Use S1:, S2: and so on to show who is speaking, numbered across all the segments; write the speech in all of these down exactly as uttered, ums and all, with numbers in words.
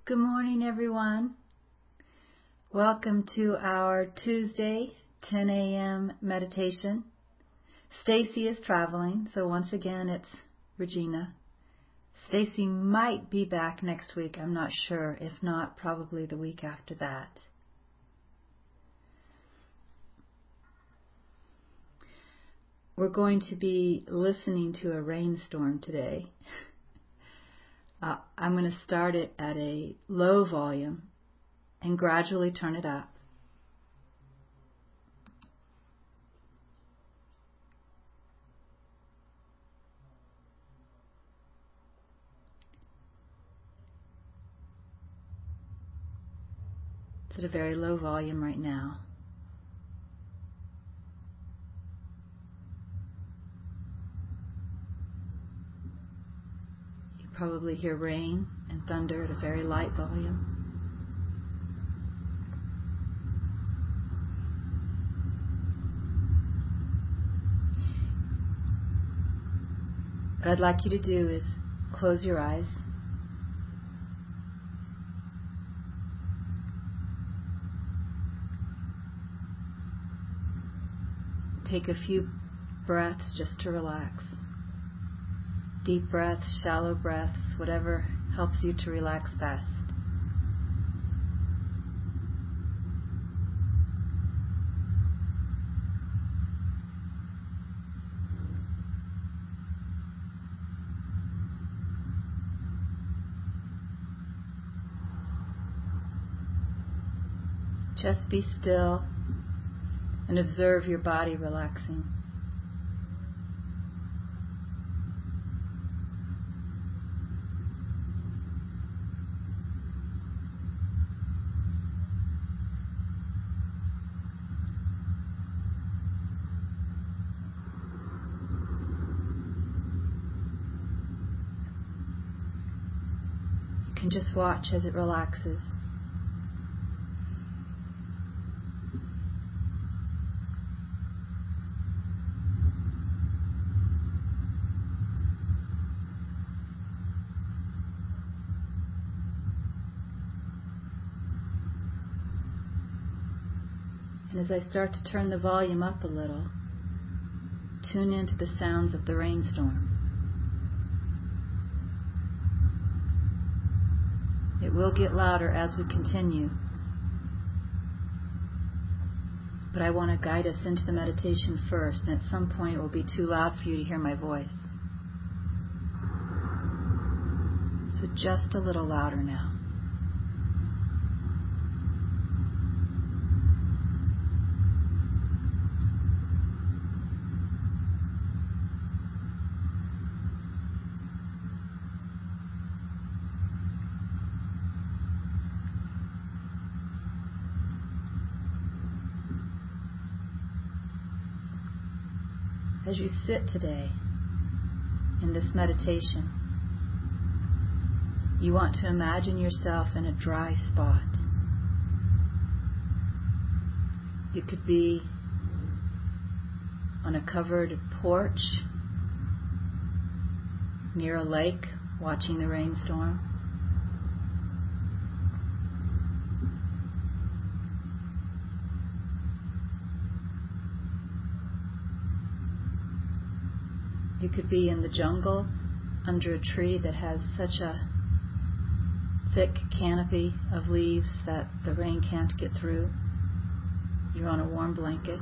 S1: Good morning, everyone. Welcome to our Tuesday ten a.m. meditation. Stacy is traveling, so once again it's Regina. Stacy might be back next week, I'm not sure. If not, probably the week after that. We're going to be listening to a rainstorm today. Uh, I'm going to start it at a low volume and gradually turn it up. It's at a very low volume right now. Probably hear rain and thunder at a very light volume. What I'd like you to do is close your eyes. Take a few breaths just to relax. Deep breaths, shallow breaths, whatever helps you to relax best. Just be still and observe your body relaxing. You can just watch as it relaxes. And as I start to turn the volume up a little, tune into the sounds of the rainstorm. It will get louder as we continue, but I want to guide us into the meditation first, and at some point it will be too loud for you to hear my voice. So just a little louder now. As you sit today in this meditation, you want to imagine yourself in a dry spot. You could be on a covered porch near a lake watching the rainstorm. You could be in the jungle under a tree that has such a thick canopy of leaves that the rain can't get through. You're on a warm blanket.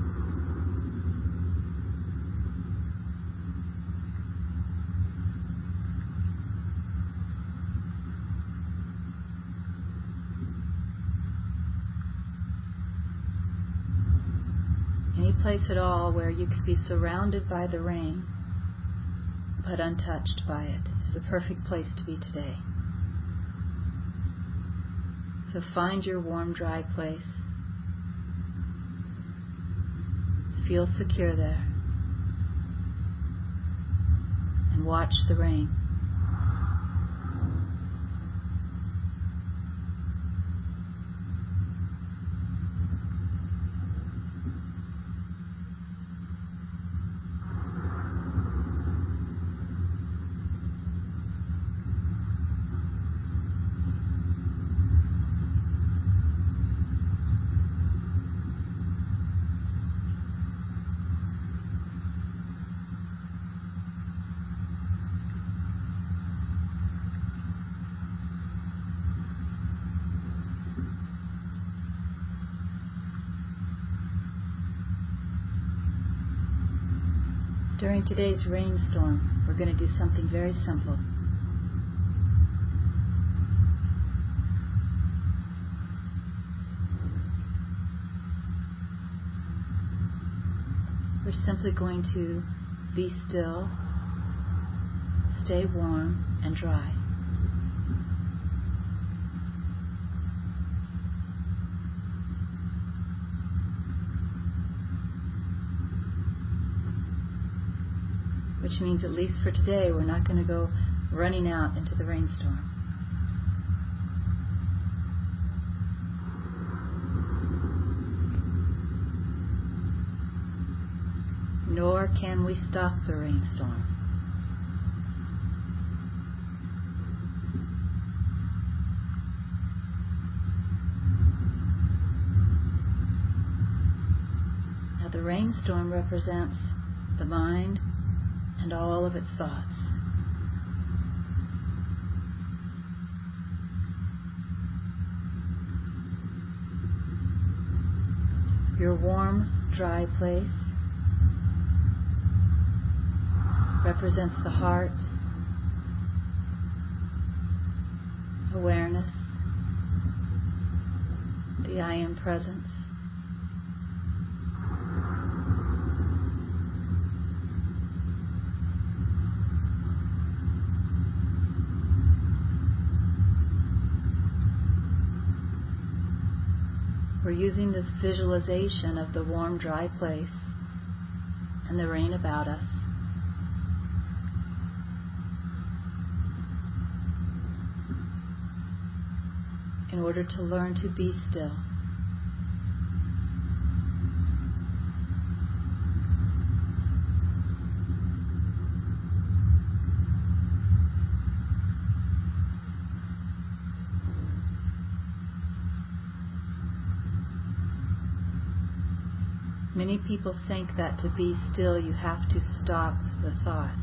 S1: Any place at all where you could be surrounded by the rain but untouched by it is the perfect place to be today. So find your warm, dry place. Feel secure there. And watch the rain. During today's rainstorm, we're going to do something very simple. We're simply going to be still, stay warm, and dry. Which means, at least for today, we're not going to go running out into the rainstorm. Nor can we stop the rainstorm. Now, the rainstorm represents the mind and all of its thoughts. Your warm, dry place represents the heart, awareness, the I Am presence. We're using this visualization of the warm, dry place and the rain about us in order to learn to be still. Many people think that to be still you have to stop the thoughts.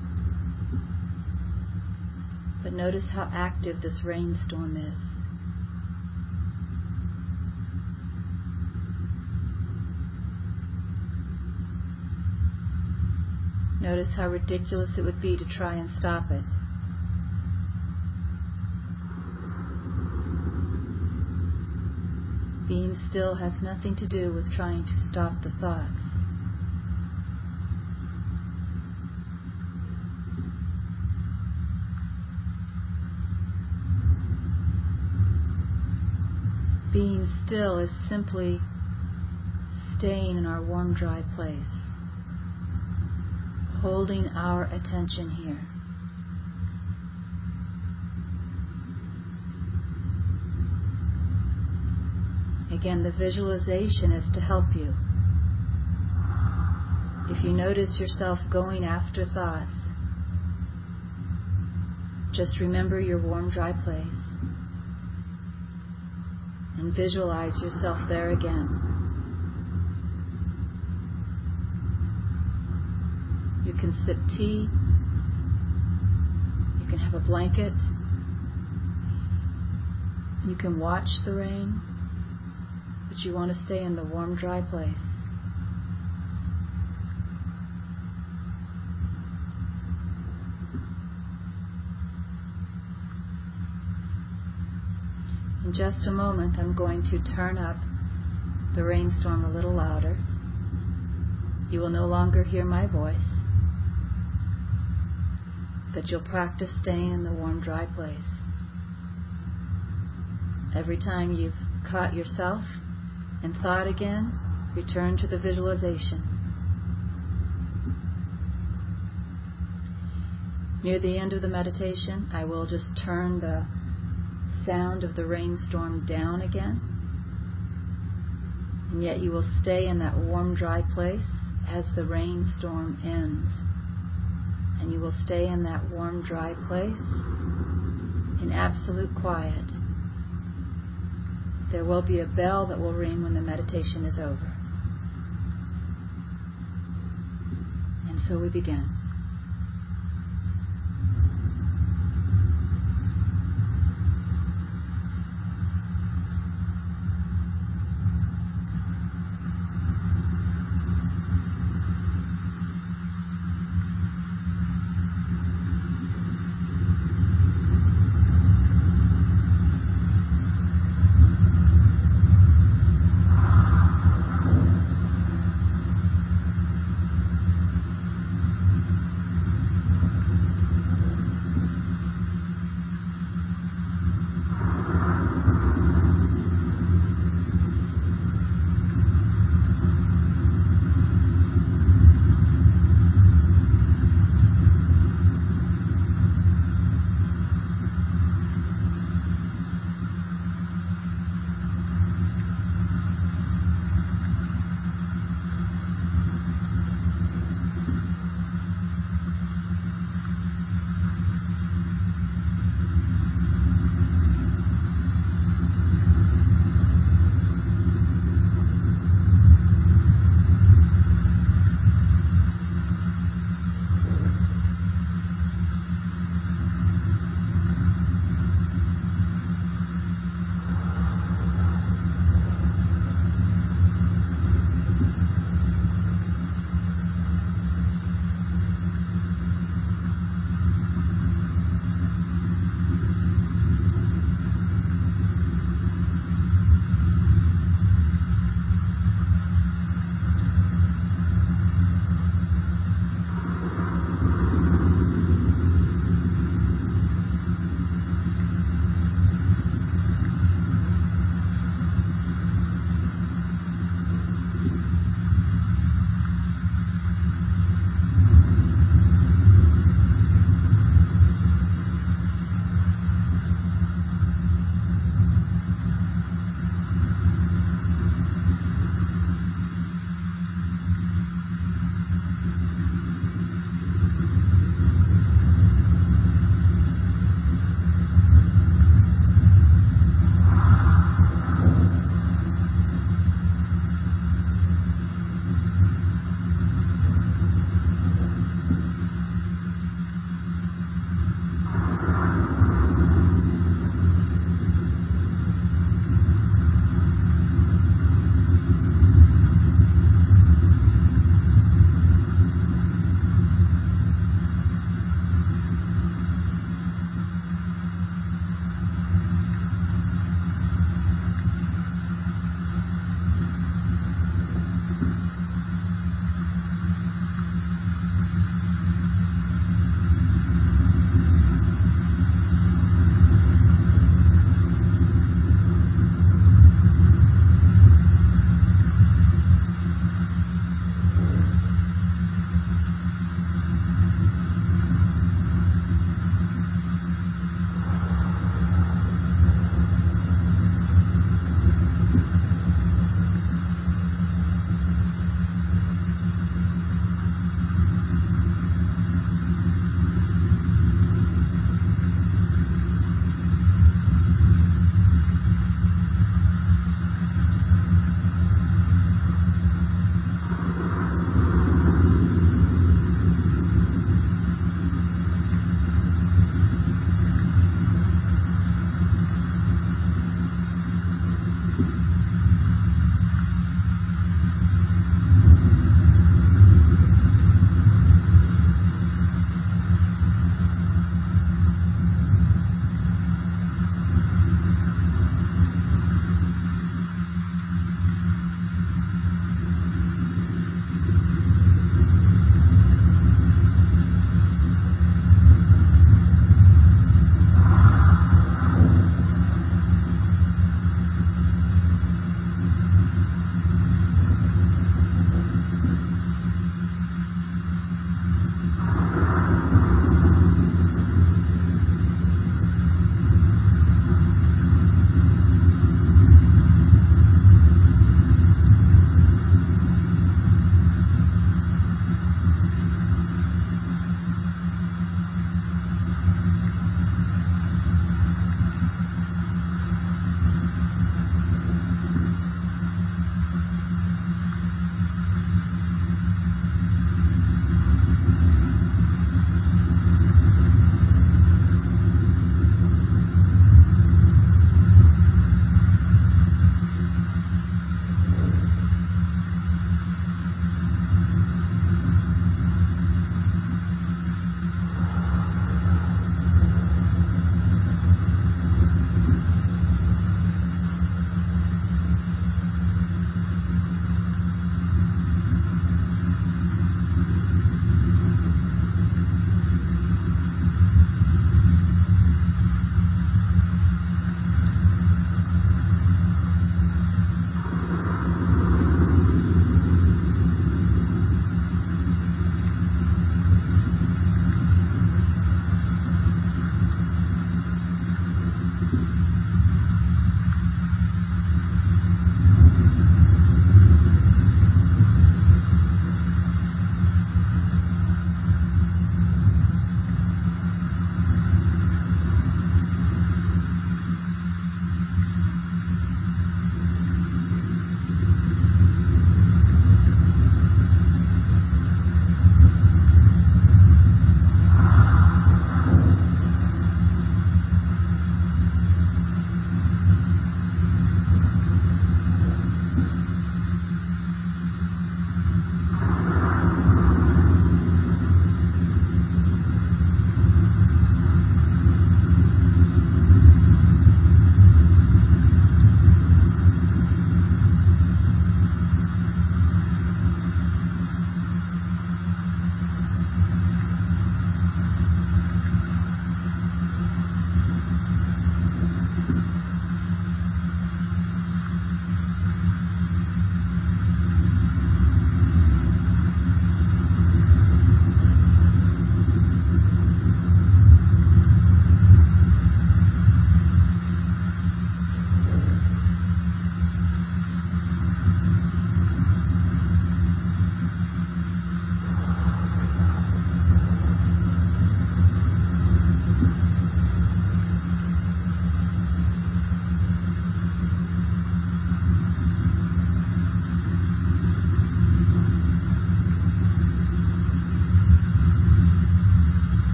S1: But notice how active this rainstorm is. Notice how ridiculous it would be to try and stop it. Being still has nothing to do with trying to stop the thoughts. Being still is simply staying in our warm, dry place, holding our attention here. Again, the visualization is to help you. If you notice yourself going after thoughts, just remember your warm, dry place and visualize yourself there again. You can sip tea, you can have a blanket, you can watch the rain, but you want to stay in the warm, dry place. In just a moment, I'm going to turn up the rainstorm a little louder. You will no longer hear my voice, but you'll practice staying in the warm, dry place. Every time you've caught yourself in thought again, return to the visualization. Near the end of the meditation, I will just turn the sound of the rainstorm down again, and yet you will stay in that warm, dry place as the rainstorm ends. And you will stay in that warm, dry place in absolute quiet. There will be a bell that will ring when the meditation is over. And so we begin.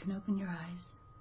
S1: can open your eyes.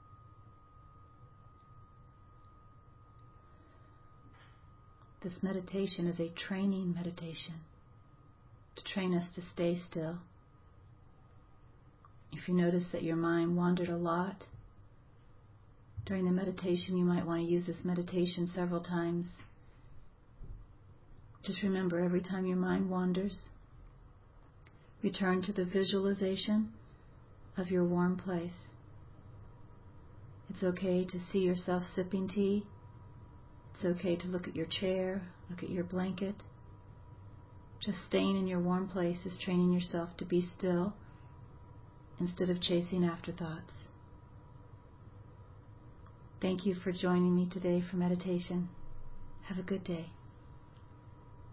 S1: This meditation is a training meditation to train us to stay still. If you notice that your mind wandered a lot during the meditation, you might want to use this meditation several times. Just remember, every time your mind wanders, return to the visualization of your warm place. It's okay to see yourself sipping tea. It's okay to look at your chair, look at your blanket. Just staying in your warm place is training yourself to be still instead of chasing afterthoughts. Thank you for joining me today for meditation. Have a good day.